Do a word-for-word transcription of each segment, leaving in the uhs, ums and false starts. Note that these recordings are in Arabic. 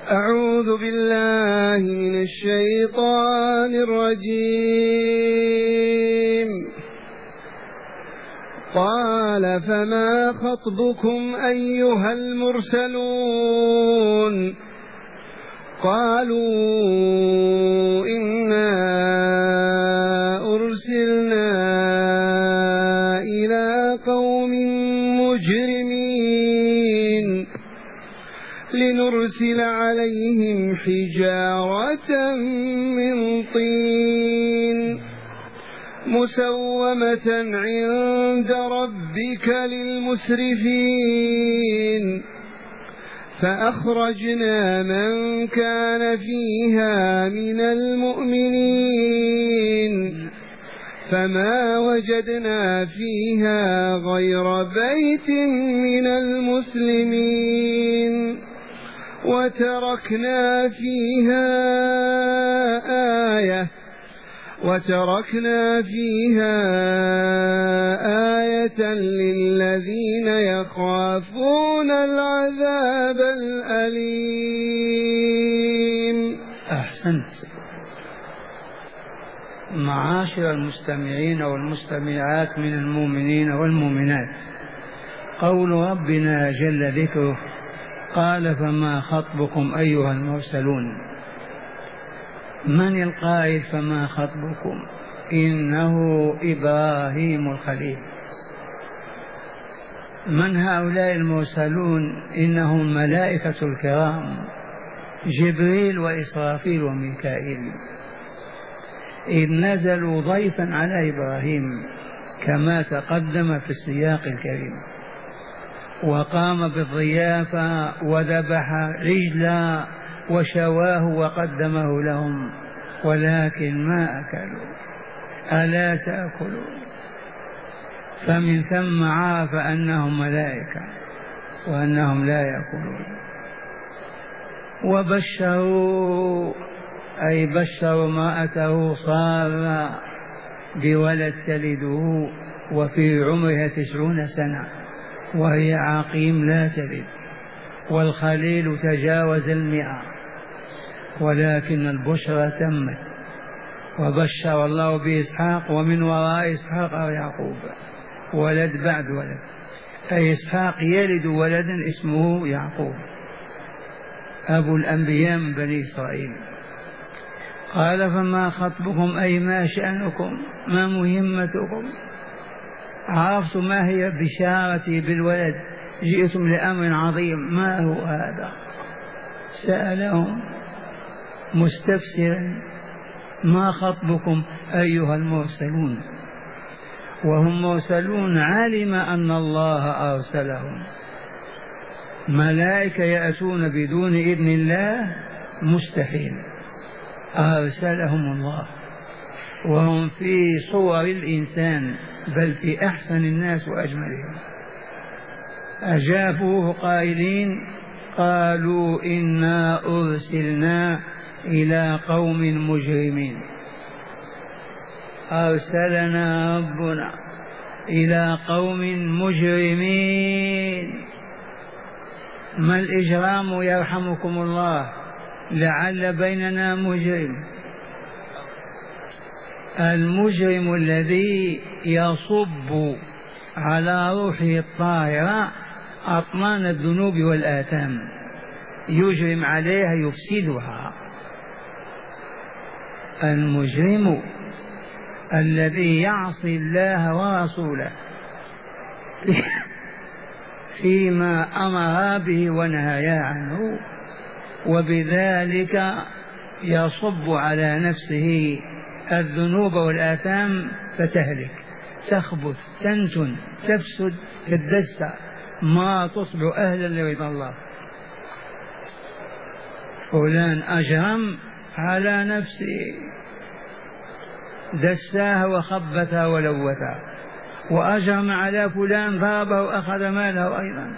أعوذ بالله من الشيطان الرجيم. قال فما خطبكم أيها المرسلون؟ قالوا إنا أرسلنا إلى قوم مجرمين لنرسل عليهم حجارة من طين مسومة عند ربك للمسرفين. فأخرجنا من كان فيها من المؤمنين فما وجدنا فيها غير بيت من المسلمين وتركنا فيها آية وتركنا فيها آية للذين يخافون العذاب الأليم. أحسنت. معاشر المستمعين والمستمعات من المؤمنين والمؤمنات، قول ربنا جل ذكره قال فما خطبكم أيها المرسلون. من القائل فما خطبكم؟ إنه إبراهيم الخليل. من هؤلاء المرسلون؟ إنهم ملائكة الكرام جبريل وإسرافيل وميكائيل، إذ نزلوا ضيفا على إبراهيم كما تقدم في السياق الكريم، وقام بالضيافة وذبح عجلا وشواه وقدمه لهم، ولكن ما أكلوا. ألا تأكلوا؟ فمن ثم عرف أنهم ملائكة وأنهم لا يأكلون. وبشروا أي بشروا امرأته صار بولد تلده وفي عمرها تسعون سنة وهي عقيم لا تلد، والخليل تجاوز المئة، ولكن البشرى تمت. وبشر الله بإسحاق ومن وراء إسحاق يعقوب، ولد بعد ولد، أي إسحاق يلد ولدا اسمه يعقوب أبو الأنبياء من بني إسرائيل. قال فما خطبكم أي ما شأنكم، ما مهمتكم؟ عرفتم ما هي بشارتي بالولد، جئتم لأمر عظيم، ما هو هذا؟ سألهم مستفسرا ما خطبكم أيها المرسلون، وهم مرسلون علم أن الله أرسلهم. ملائكة يأتون بدون إذن الله مستحيل، أرسلهم الله، وهم في صور الإنسان بل في أحسن الناس وأجملهم. أجابوه قائلين قالوا إنا أرسلنا إلى قوم مجرمين. أرسلنا ربنا إلى قوم مجرمين. ما الإجرام يرحمكم الله؟ لعل بيننا مجرم. المجرم الذي يصب على روحه الطاهرة أطنان الذنوب والآثام، يجرم عليها يفسدها. المجرم الذي يعصي الله ورسوله فيما أمر به ونهى عنه، وبذلك يصب على نفسه الذنوب والآثام فتهلك، تخبث، تنتن، تفسد، تدس، ما تصبح أهلا لرضا الله. فلان أجرم على نفسه، دساها وخبتها ولوتها، وأجرم على فلان ضربه وأخذ ماله أيضا.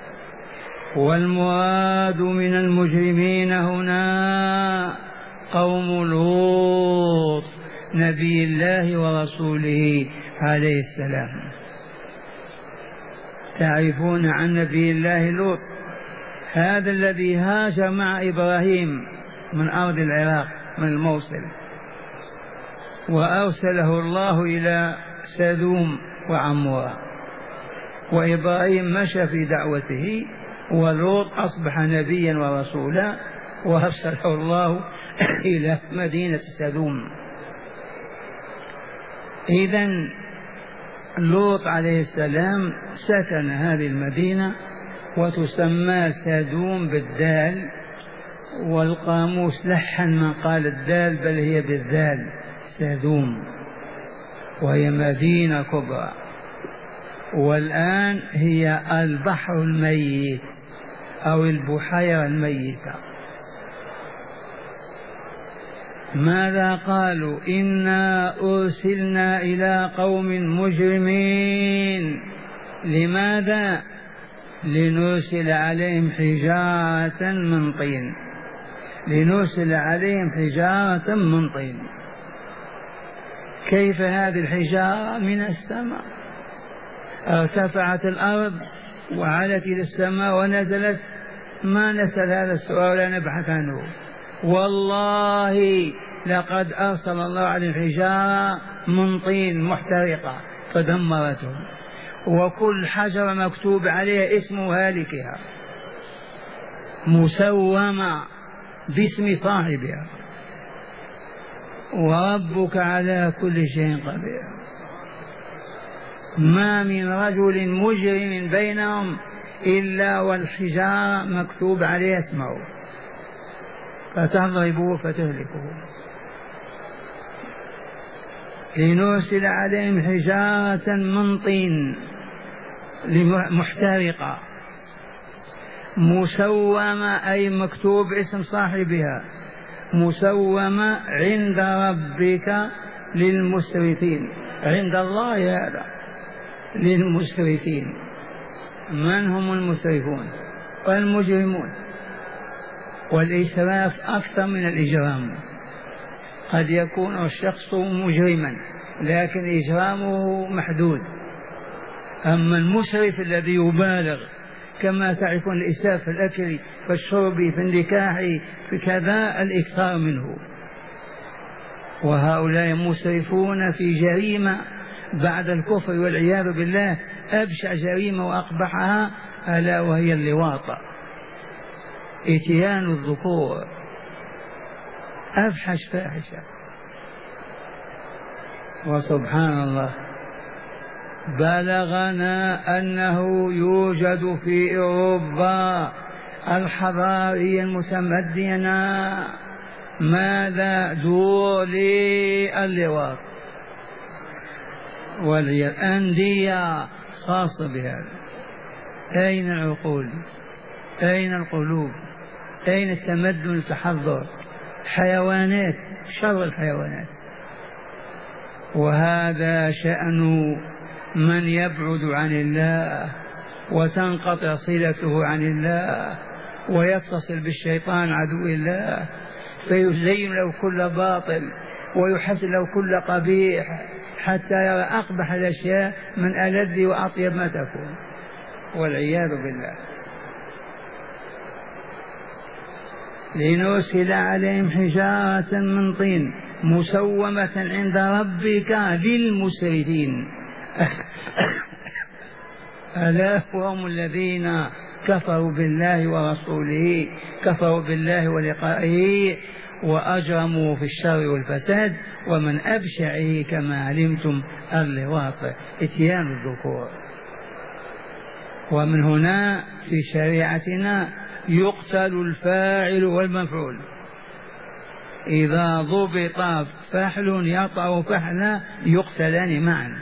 والمراد من المجرمين هنا قوم لوط نبي الله ورسوله عليه السلام. تعرفون عن نبي الله لوط هذا الذي هاجر مع إبراهيم من أرض العراق من الموصل، وأرسله الله إلى سدوم وعمورة، وإبراهيم مشى في دعوته، ولوط أصبح نبيا ورسولا وأرسله الله إلى مدينة سدوم. إذن لوط عليه السلام سكن هذه المدينة وتسمى سدوم بالدال، والقاموس لحن من قال الدال بل هي بالذال سدوم، وهي مدينة كبرى. والآن هي البحر الميت أو البحيرة الميتة. ماذا قالوا؟ إنا أرسلنا إلى قوم مجرمين. لماذا؟ لنرسل عليهم حجارة من طين، لنرسل عليهم حجارة من طين. كيف هذه الحجارة؟ من السماء، ارتفعت الأرض وعلت إلى السماء ونزلت. ما نسأل هذا السؤال ولا نبحث عنه. والله لقد أرسل الله على الحجارة من طين محترقة فدمرتهم، وكل حجر مكتوب عليها اسم هالكها مسومة باسم صاحبها، وربك على كل شيء قدير. ما من رجل مجرم بينهم إلا والحجارة مكتوب عليها اسمه فتضربوه فتهلكوه. لنرسل عليهم حجارة من طين محترقة مسومة، أي مكتوب اسم صاحبها، مسومة عند ربك للمسرفين. عند الله هذا للمسرفين. من هم المسرفون؟ والمجرمون. والإسراف أكثر من الإجرام. قد يكون الشخص مجرما لكن إجرامه محدود. أما المسرف الذي يبالغ، كما تعرفون الإسراف في الأكل في الشرب في النكاح في كذا، الإكثار منه. وهؤلاء مسرفون في جريمة بعد الكفر والعياذ بالله، أبشع جريمة وأقبحها ألا وهي اللواط، إتيان الذكور، أفحش فاحشة. وسبحان الله بلغنا أنه يوجد في أوروبا الحضارية المتمدنة ماذا؟ دور للواط والأندية خاصة بهذا. أين العقول؟ أين القلوب؟ أين التمدن التحضر؟ حيوانات، شر الحيوانات. وهذا شأن من يبعد عن الله وتنقطع صلته عن الله ويتصل بالشيطان عدو الله، فيزين له كل باطل ويحسن له كل قبيح حتى يرى أقبح الأشياء من ألذ وأطيب ما تكون، والعياذ بالله. لنرسل عليهم حجارة من طين مسومة عند ربك للمسرفين. ألا هم الذين كفروا بالله ورسوله، كفروا بالله ولقائه وأجرموا في الشر والفساد، ومن أبشعه كما علمتم اللواط، إتيان الذكور. ومن هنا في شريعتنا يقتل الفاعل والمفعول. إذا ضبط فحل يطأ فحلا يقتلان معا،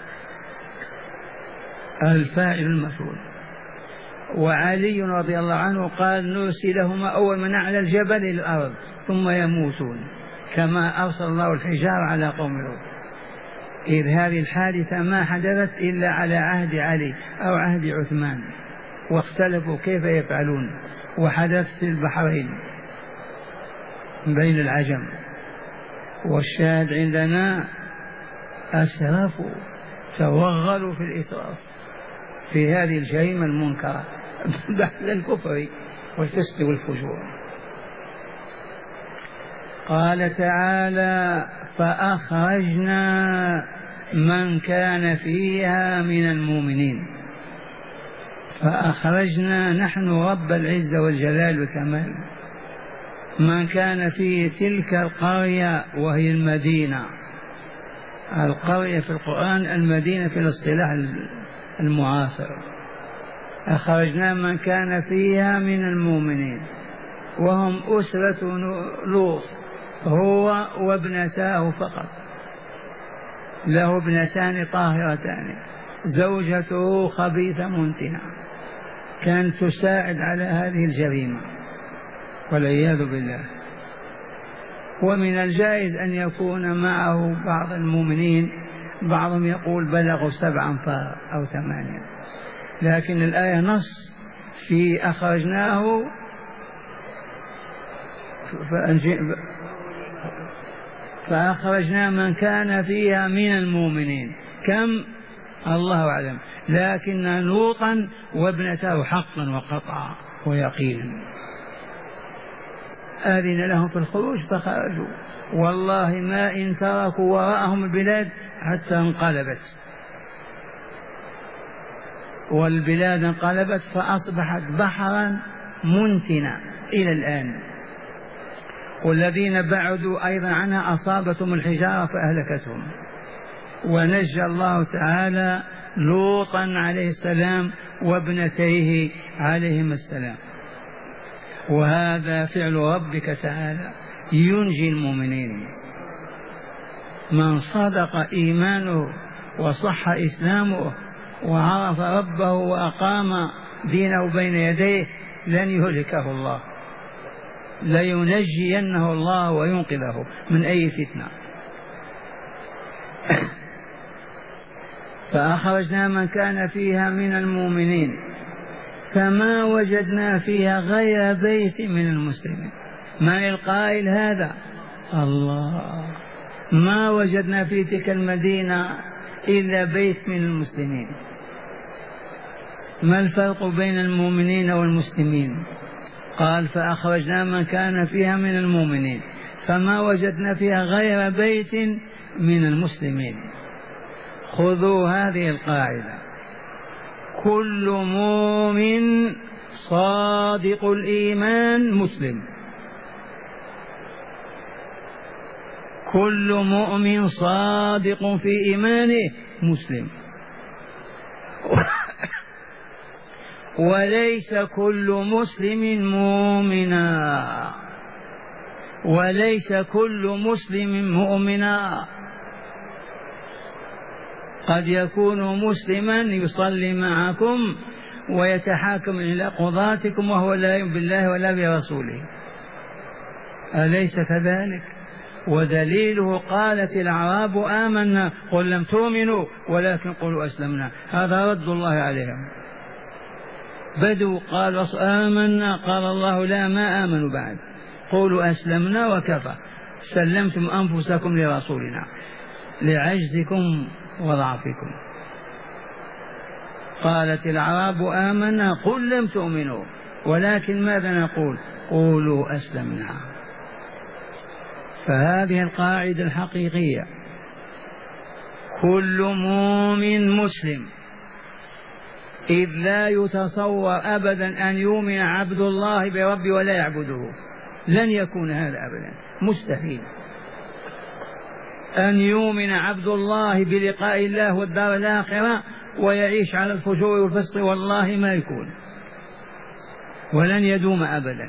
الفاعل المفعول. وعلي رضي الله عنه قال نرسلهما أول من على الجبل إلى الأرض ثم يموتون، كما أرسل الله الحجار على قوم لوط. إذ هذه الحادثة ما حدثت إلا على عهد علي أو عهد عثمان، واختلفوا كيف يفعلون، وحدث في البحرين بين العجم. والشاهد عندنا أسرفوا، توغلوا في الإسراف في هذه الجريمة المنكرة بعد الكفر والفسق والفجور. قال تعالى: فأخرجنا من كان فيها من المؤمنين. فأخرجنا نحن رب العزة والجلال والكمال من كان في تلك القرية، وهي المدينة. القرية في القرآن، المدينة في الاصطلاح المعاصر. أخرجنا من كان فيها من المؤمنين، وهم أسرة لوط، هو وابنتاه فقط، له ابنتان طاهرتان، زوجته خبيثة منتنة كانت تساعد على هذه الجريمة والعياذ بالله. ومن الجائز أن يكون معه بعض المؤمنين، بعضهم يقول بلغوا سبع أنفار أو ثمانية، لكن الآية نص في أخرجناه فأخرجنا من كان فيها من المؤمنين. كم؟ الله أعلم، لكن لوطا وابنته حقا وقطعا ويقينا. آذن لهم في الخروج فخرجوا، والله ما إن تركوا وراءهم البلاد حتى انقلبت، والبلاد انقلبت فأصبحت بحرا منتنا إلى الآن. والذين بعدوا أيضا عنها أصابتهم الحجارة فأهلكتهم. ونجى الله تعالى لوطا عليه السلام وابنتيه عليهما السلام. وهذا فعل ربك تعالى ينجي المؤمنين. من صدق إيمانه وصح إسلامه وعرف ربه وأقام دينه بين يديه لن يهلكه الله، لينجينه الله وينقذه من أي فتنة. فأخرجنا من كان فيها من المؤمنين فما وجدنا فيها غير بيت من المسلمين. من القائل هذا؟ الله. ما وجدنا في تلك المدينة إلا بيت من المسلمين. ما الفرق بين المؤمنين والمسلمين؟ قال: فأخرجنا من كان فيها من المؤمنين فما وجدنا فيها غير بيت من المسلمين. خذوا هذه القاعدة: كل مؤمن صادق الإيمان مسلم. كل مؤمن صادق في إيمانه مسلم. وليس كل مسلم مؤمنا، وليس كل مسلم مؤمنا. قد يكون مسلما يصلي معكم ويتحاكم إلى قضاتكم وهو لا يؤمن بالله ولا برسوله، أليس كذلك؟ ودليله قالت الأعراب آمنا قل لم تؤمنوا ولكن قولوا أسلمنا. هذا رد الله عليهم. بدوا قالوا آمنا، قال الله لا ما آمنوا بعد، قولوا أسلمنا وكفى، سلمتم أنفسكم لرسولنا لعجزكم وضعفكم. قالت الأعراب آمنا قل لم تؤمنوا ولكن ماذا نقول؟ قولوا أسلمنا. فهذه القاعدة الحقيقية: كل مؤمن مسلم، إذ لا يتصور أبدا أن يؤمن عبد الله برب ولا يعبده، لن يكون هذا أبدا، مستحيل أن يؤمن عبد الله بلقاء الله والدار الآخرة ويعيش على الفجور والفسق، والله ما يكون ولن يدوم أبدا.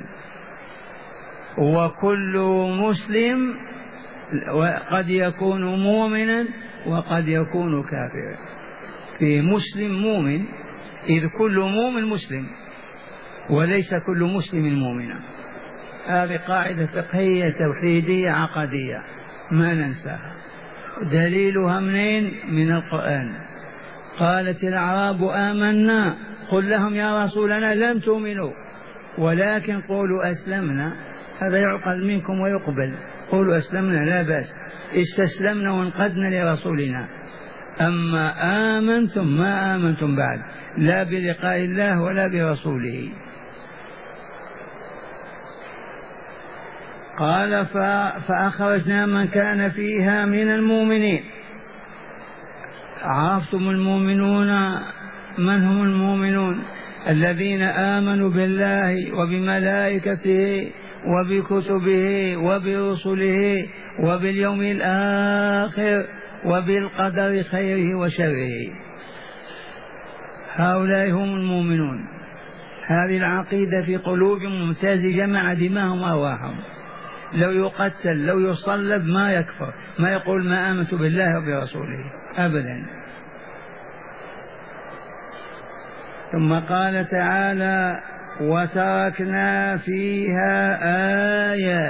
وكل مسلم قد يكون مؤمنا وقد يكون كافرا. في مسلم مؤمن، إذ كل مؤمن مسلم وليس كل مسلم مؤمنا. هذه قاعدة فقهية توحيدية عقدية ما ننساها. دليلها منين؟ من القرآن. قالت الأعراب آمنا قل لهم يا رسولنا لم تؤمنوا ولكن قولوا أسلمنا. هذا يعقل منكم ويقبل، قولوا أسلمنا لا بأس، استسلمنا وانقدنا لرسولنا. أما آمنتم ما آمنتم بعد، لا بلقاء الله ولا برسوله. قال فأخرجنا من كان فيها من المؤمنين. عرفتم المؤمنون؟ من هم المؤمنون؟ الذين آمنوا بالله وبملائكته وبكتبه وبرسله وباليوم الآخر وبالقدر خيره وشره. هؤلاء هم المؤمنون. هذه العقيدة في قلوبهم ممتزجة مع دماءهم وأرواحهم. لو يقتل لو يصلب ما يكفر، ما يقول ما آمنت بالله وبرسوله أبدا. ثم قال تعالى وتركنا فيها آية.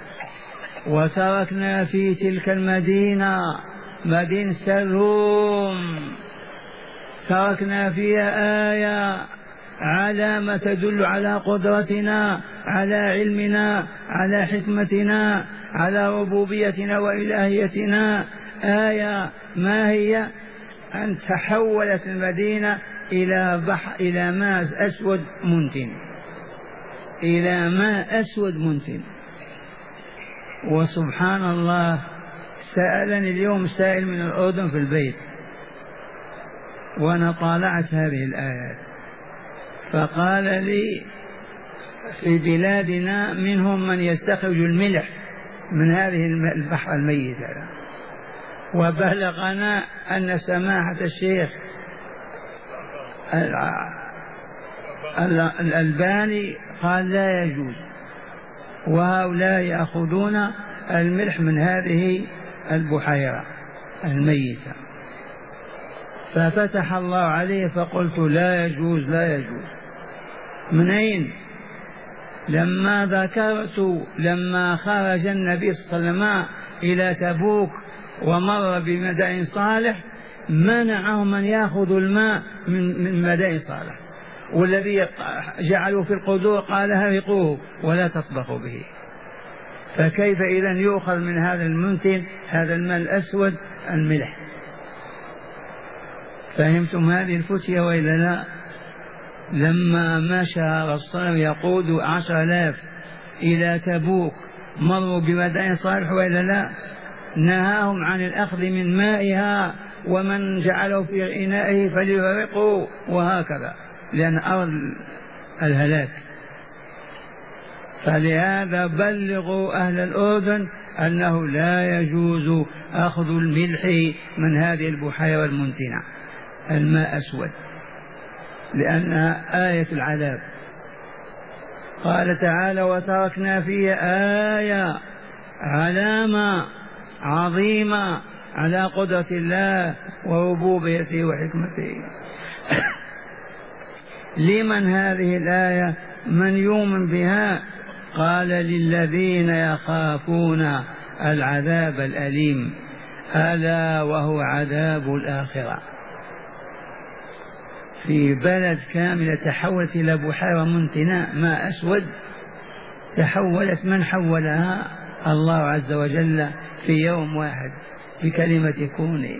وتركنا في تلك المدينة مدينة الروم تركنا فيها آية علامة تدل على قدرتنا، على علمنا، على حكمتنا، على ربوبيتنا وإلهيتنا. آية ما هي؟ أن تحولت المدينة إلى بحر، إلى ماء أسود منتن، إلى ماء أسود منتن. وسبحان الله، سألني اليوم سائل من الأردن في البيت وأنا طالعت هذه الآيات، فقال لي في بلادنا منهم من يستخرج الملح من هذه البحر الميت هذا، وبلغنا أن سماحة الشيخ الألباني قال لا يجوز، وهؤلاء يأخذون الملح من هذه البحيرة الميتة. ففتح الله عليه فقلت لا يجوز لا يجوز. من أين؟ لما ذكرت لما خرج النبي صلى الله عليه وسلم إلى تبوك ومر بمدائن صالح منعهم أن يأخذوا الماء من من مدائن صالح، والذي جعلوا في القدور قال هرقوه ولا تصبحوا به. فكيف إذا يؤخذ من هذا المنتن هذا الماء الأسود الملح؟ فهمتم هذه الفتية وإلا لا؟ لما مشى الرسول يقود عشر آلاف إلى تبوك مروا بمدائن صالح وإلا لا؟ نهاهم عن الأخذ من مائها، ومن جعله في إنائه فليغرقوا، وهكذا، لأن أرض الهلاك. فلهذا بلغوا أهل الأردن أنه لا يجوز أخذ الملح من هذه البحيرة المنتنة الماء أسود، لأنها آية العذاب. قال تعالى وتركنا فيها آية، علامة عظيمة على قدرة الله وربوبيته وحكمته. لمن هذه الآية؟ من يؤمن بها؟ قال للذين يخافون العذاب الأليم، ألا وهو عذاب الآخرة. في بلد كاملة تحولت إلى بحيرة منتنة ماء أسود، تحولت، من حولها؟ الله عز وجل في يوم واحد بكلمة كوني.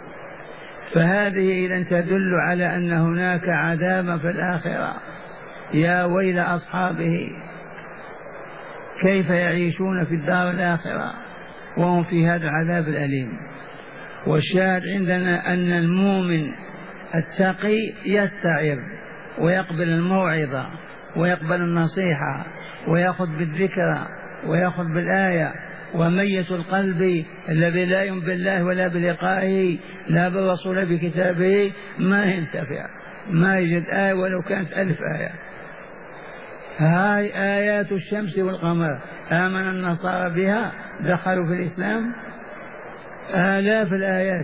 فهذه إذن تدل على أن هناك عذابا في الآخرة. يا ويل أصحابه كيف يعيشون في الدار الآخرة وهم في هذا العذاب الأليم. والشاهد عندنا أن المؤمن التقي يتعظ ويقبل الموعظة ويقبل النصيحة ويأخذ بالذكرى ويأخذ بالآية. وميت القلب الذي لا يؤمن بالله ولا بلقائه لا بالرسول بكتابه ما ينتفع، ما يجد آية ولو كانت ألف آية. هاي آيات الشمس والقمر آمن النصارى بها دخلوا في الإسلام، آلاف الآيات.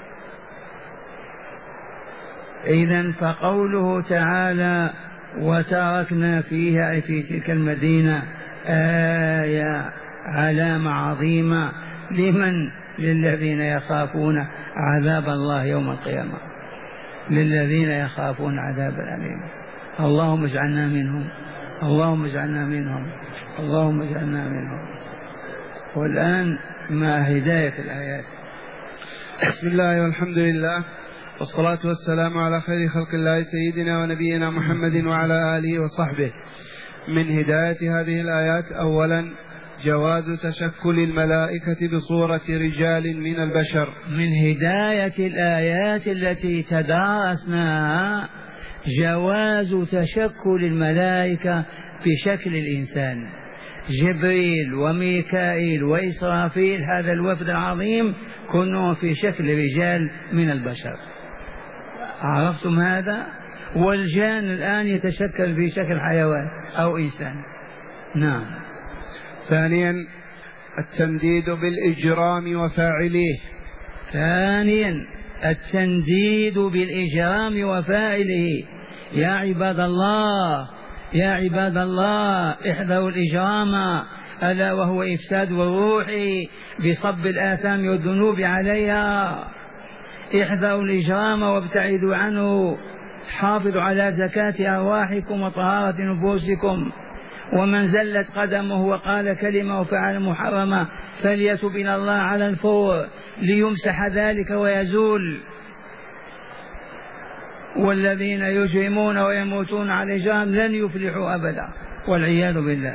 إذن فقوله تعالى وتركنا فيها أي في تلك المدينة آية، علامة عظيمة. لمن؟ للذين يخافون عذاب الله يوم القيامة، للذين يخافون عذاب الأليم. اللهم اجعلنا منهم، اللهم اجعلنا منهم، اللهم اجعلنا منهم. والآن مع هداية الآيات. بسم الله والحمد لله والصلاة والسلام على خير خلق الله سيدنا ونبينا محمد وعلى آله وصحبه. من هداية هذه الآيات أولا جواز تشكل الملائكة بصورة رجال من البشر. من هداية الآيات التي تدارسناها جواز تشكل الملائكة بشكل الإنسان. جبريل وميكائيل وإسرافيل هذا الوفد العظيم كلهم في شكل رجال من البشر. عرفتم هذا؟ والجان الآن يتشكل في شكل حيوان أو إنسان. نعم. ثانيا التنديد بالإجرام وفاعليه. ثانيا التنديد بالإجرام وفاعله. يا عباد الله يا عباد الله احذروا الإجرام، ألا وهو إفساد الروح بصب الآثام والذنوب عليها. احذروا الإجرام وابتعدوا عنه. حافظوا على زكاة أرواحكم وطهارة نفوسكم. ومن زلت قدمه وقال كلمة وفعل محرمة فليتب إلى الله على الفور ليمسح ذلك ويزول. والذين يجرمون ويموتون على الإجرام لن يفلحوا أبدا والعياذ بالله.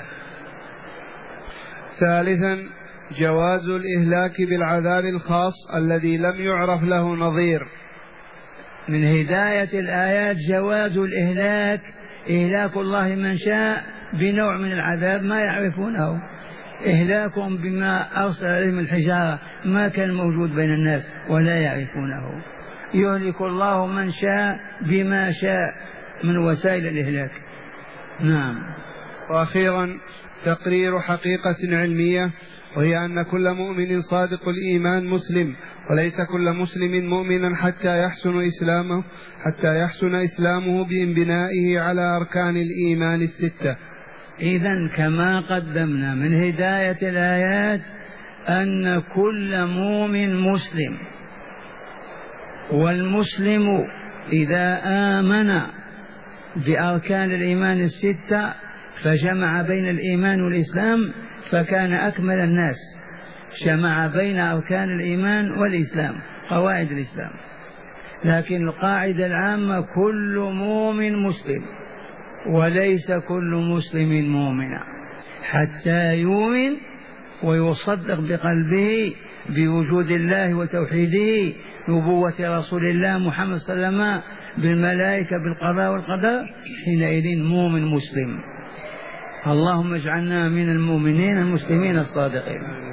ثالثا جواز الإهلاك بالعذاب الخاص الذي لم يعرف له نظير. من هداية الآيات جواز الإهلاك، إهلاك الله من شاء بنوع من العذاب ما يعرفونه. إهلاكهم بما أرسل عليهم الحجارة ما كان موجود بين الناس ولا يعرفونه. يهلك الله من شاء بما شاء من وسائل الإهلاك. نعم. وأخيرا تقرير حقيقة علمية، وهي أن كل مؤمن صادق الإيمان مسلم، وليس كل مسلم مؤمنا حتى يحسن إسلامه حتى يحسن إسلامه بانبنائه على أركان الإيمان الستة. إذن كما قدمنا من هداية الآيات أن كل مؤمن مسلم، والمسلم إذا آمن بأركان الإيمان الستة فجمع بين الإيمان والإسلام فكان أكمل الناس، جمع بين أركان الإيمان والإسلام قواعد الإسلام. لكن القاعدة العامة كل مؤمن مسلم، وليس كل مسلم مؤمنا حتى يؤمن ويصدق بقلبه بوجود الله وتوحيده، نبوة رسول الله محمد صلى الله عليه وسلم، بالملائكة، بالقضاء والقدر، حينئذ مؤمن مسلم. اللهم اجعلنا من المؤمنين المسلمين الصادقين.